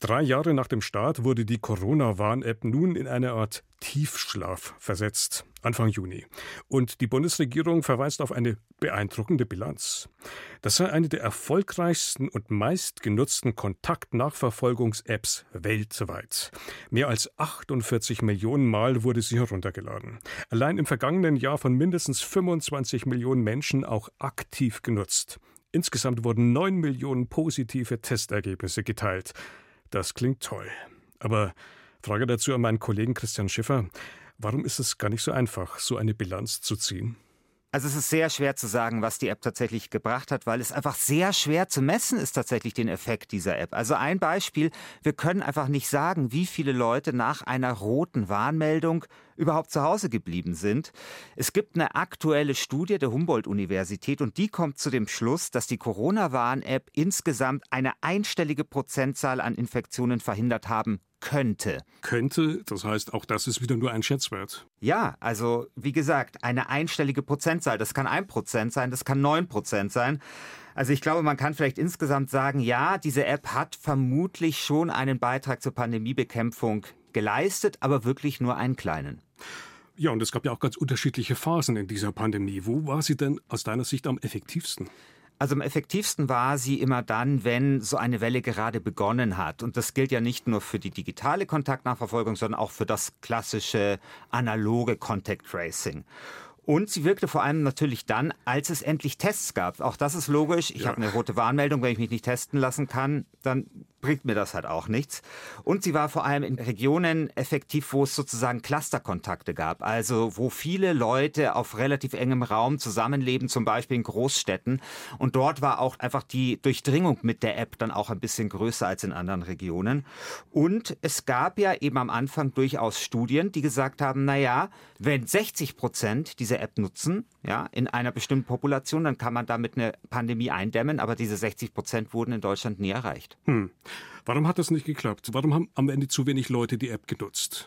3 Jahre nach dem Start wurde die Corona-Warn-App nun in eine Art Tiefschlaf versetzt, Anfang Juni. Und die Bundesregierung verweist auf eine beeindruckende Bilanz. Das sei eine der erfolgreichsten und meistgenutzten Kontaktnachverfolgungs-Apps weltweit. Mehr als 48 Millionen Mal wurde sie heruntergeladen. Allein im vergangenen Jahr von mindestens 25 Millionen Menschen auch aktiv genutzt. Insgesamt wurden 9 Millionen positive Testergebnisse geteilt. Das klingt toll. Aber Frage dazu an meinen Kollegen Christian Schiffer. Warum ist es gar nicht so einfach, so eine Bilanz zu ziehen? Also es ist sehr schwer zu sagen, was die App tatsächlich gebracht hat, weil es einfach sehr schwer zu messen ist, tatsächlich den Effekt dieser App. Also ein Beispiel, wir können einfach nicht sagen, wie viele Leute nach einer roten Warnmeldung überhaupt zu Hause geblieben sind. Es gibt eine aktuelle Studie der Humboldt-Universität und die kommt zu dem Schluss, dass die Corona-Warn-App insgesamt eine einstellige Prozentzahl an Infektionen verhindert haben könnte. Könnte, das heißt, auch das ist wieder nur ein Schätzwert. Ja, also wie gesagt, eine einstellige Prozentzahl. Das kann 1% sein, das kann 9% sein. Also ich glaube, man kann vielleicht insgesamt sagen, ja, diese App hat vermutlich schon einen Beitrag zur Pandemiebekämpfung geleistet, aber wirklich nur einen kleinen. Ja, und es gab ja auch ganz unterschiedliche Phasen in dieser Pandemie. Wo war sie denn aus deiner Sicht am effektivsten? Also am effektivsten war sie immer dann, wenn so eine Welle gerade begonnen hat. Und das gilt ja nicht nur für die digitale Kontaktnachverfolgung, sondern auch für das klassische analoge Contact Tracing. Und sie wirkte vor allem natürlich dann, als es endlich Tests gab. Auch das ist logisch. Ich habe eine rote Warnmeldung, wenn ich mich nicht testen lassen kann, dann bringt mir das halt auch nichts. Und sie war vor allem in Regionen effektiv, wo es sozusagen Clusterkontakte gab. Also wo viele Leute auf relativ engem Raum zusammenleben, zum Beispiel in Großstädten. Und dort war auch einfach die Durchdringung mit der App dann auch ein bisschen größer als in anderen Regionen. Und es gab ja eben am Anfang durchaus Studien, die gesagt haben, naja, wenn 60% diese App nutzen, ja, in einer bestimmten Population, dann kann man damit eine Pandemie eindämmen. Aber diese 60% wurden in Deutschland nie erreicht. Warum hat das nicht geklappt? Warum haben am Ende zu wenig Leute die App genutzt?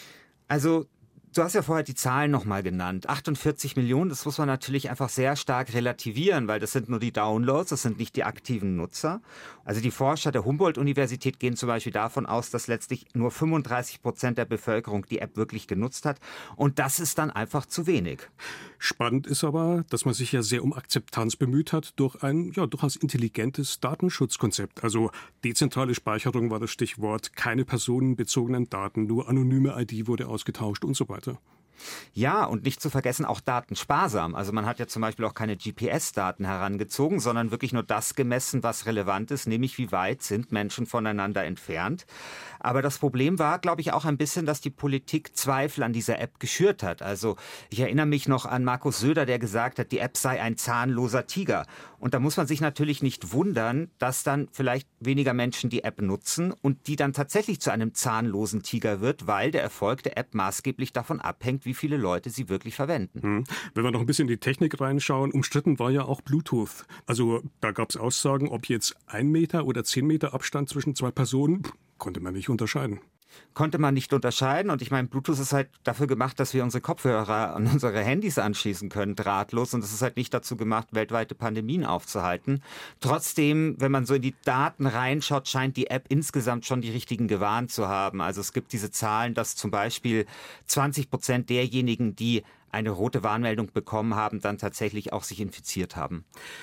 Also, du hast ja vorher die Zahlen nochmal genannt. 48 Millionen, das muss man natürlich einfach sehr stark relativieren, weil das sind nur die Downloads, das sind nicht die aktiven Nutzer. Also die Forscher der Humboldt-Universität gehen zum Beispiel davon aus, dass letztlich nur 35% der Bevölkerung die App wirklich genutzt hat. Und das ist dann einfach zu wenig. Spannend ist aber, dass man sich ja sehr um Akzeptanz bemüht hat durch ein durchaus intelligentes Datenschutzkonzept. Also dezentrale Speicherung war das Stichwort, keine personenbezogenen Daten, nur anonyme ID wurde ausgetauscht und so weiter. Ja, und nicht zu vergessen, auch datensparsam. Also man hat ja zum Beispiel auch keine GPS-Daten herangezogen, sondern wirklich nur das gemessen, was relevant ist, nämlich wie weit sind Menschen voneinander entfernt. Aber das Problem war, glaube ich, auch ein bisschen, dass die Politik Zweifel an dieser App geschürt hat. Also ich erinnere mich noch an Markus Söder, der gesagt hat, die App sei ein zahnloser Tiger. Und da muss man sich natürlich nicht wundern, dass dann vielleicht weniger Menschen die App nutzen und die dann tatsächlich zu einem zahnlosen Tiger wird, weil der Erfolg der App maßgeblich davon abhängt, wie viele Leute sie wirklich verwenden. Wenn wir noch ein bisschen in die Technik reinschauen, umstritten war ja auch Bluetooth. Also da gab es Aussagen, ob jetzt 1 Meter oder 10 Meter Abstand zwischen zwei Personen, konnte man nicht unterscheiden. Konnte man nicht unterscheiden. Und ich meine, Bluetooth ist halt dafür gemacht, dass wir unsere Kopfhörer an unsere Handys anschließen können, drahtlos. Und es ist halt nicht dazu gemacht, weltweite Pandemien aufzuhalten. Trotzdem, wenn man so in die Daten reinschaut, scheint die App insgesamt schon die richtigen gewarnt zu haben. Also es gibt diese Zahlen, dass zum Beispiel 20% derjenigen, die eine rote Warnmeldung bekommen haben, dann tatsächlich auch sich infiziert haben.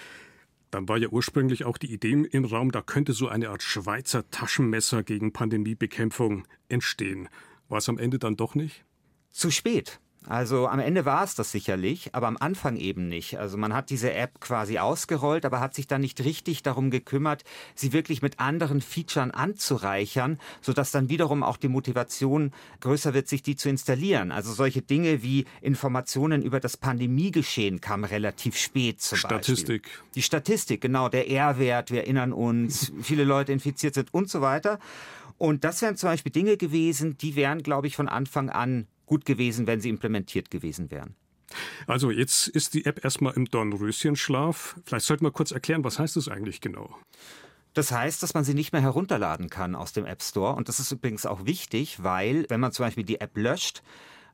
Dann war ja ursprünglich auch die Idee im Raum, da könnte so eine Art Schweizer Taschenmesser gegen Pandemiebekämpfung entstehen. War es am Ende dann doch nicht? Zu spät. Also am Ende war es das sicherlich, aber am Anfang eben nicht. Also man hat diese App quasi ausgerollt, aber hat sich dann nicht richtig darum gekümmert, sie wirklich mit anderen Features anzureichern, sodass dann wiederum auch die Motivation größer wird, sich die zu installieren. Also solche Dinge wie Informationen über das Pandemiegeschehen kamen relativ spät zum Statistik. Beispiel. Die Statistik, genau, der R-Wert, wir erinnern uns, viele Leute infiziert sind und so weiter. Und das wären zum Beispiel Dinge gewesen, die wären, glaube ich, von Anfang an gut gewesen, wenn sie implementiert gewesen wären. Also jetzt ist die App erstmal im Dornröschenschlaf. Vielleicht sollten wir kurz erklären, was heißt das eigentlich genau? Das heißt, dass man sie nicht mehr herunterladen kann aus dem App Store. Und das ist übrigens auch wichtig, weil wenn man zum Beispiel die App löscht,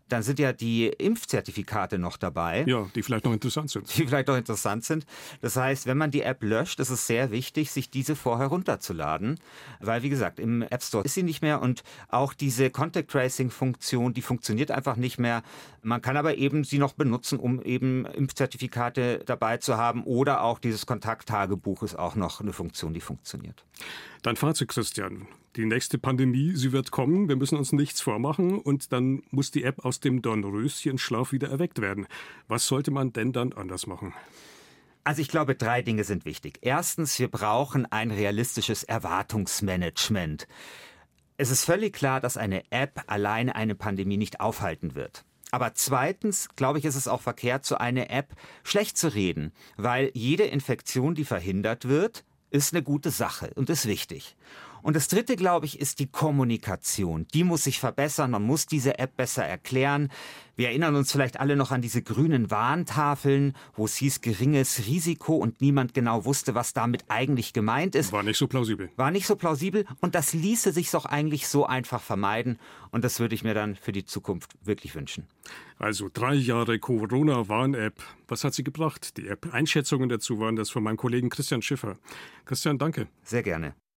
Dann sind ja die Impfzertifikate noch dabei. Ja, die vielleicht noch interessant sind. Das heißt, wenn man die App löscht, ist es sehr wichtig, sich diese vorher runterzuladen. Weil, wie gesagt, im App Store ist sie nicht mehr und auch diese Contact Tracing-Funktion, die funktioniert einfach nicht mehr. Man kann aber eben sie noch benutzen, um eben Impfzertifikate dabei zu haben, oder auch dieses Kontakttagebuch ist auch noch eine Funktion, die funktioniert. Dein Fazit, Christian. Die nächste Pandemie, sie wird kommen, wir müssen uns nichts vormachen und dann muss die App aus dem Dornröschenschlaf wieder erweckt werden. Was sollte man denn dann anders machen? Also ich glaube, 3 Dinge sind wichtig. Erstens, wir brauchen ein realistisches Erwartungsmanagement. Es ist völlig klar, dass eine App alleine eine Pandemie nicht aufhalten wird. Aber zweitens, glaube ich, ist es auch verkehrt, so eine App schlecht zu reden, weil jede Infektion, die verhindert wird, ist eine gute Sache und ist wichtig. Und das Dritte, glaube ich, ist die Kommunikation. Die muss sich verbessern, man muss diese App besser erklären. Wir erinnern uns vielleicht alle noch an diese grünen Warntafeln, wo es hieß geringes Risiko und niemand genau wusste, was damit eigentlich gemeint ist. War nicht so plausibel. Und das ließe sich doch eigentlich so einfach vermeiden. Und das würde ich mir dann für die Zukunft wirklich wünschen. Also 3 Jahre Corona-Warn-App. Was hat sie gebracht? Die App. Einschätzungen dazu waren das von meinem Kollegen Christian Schiffer. Christian, danke. Sehr gerne.